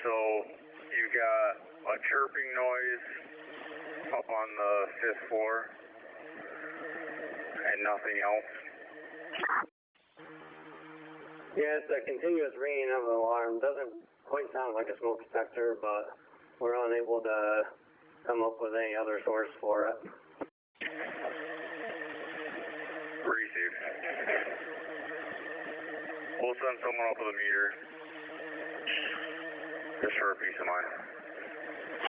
So you got a chirping noise up on the 5th floor and nothing else? Yeah, it's a continuous ringing of an alarm. Doesn't quite sound like a smoke detector, but we're unable to come up with any other source for it. Receive. We'll send someone up with a meter, just for a peace of mind.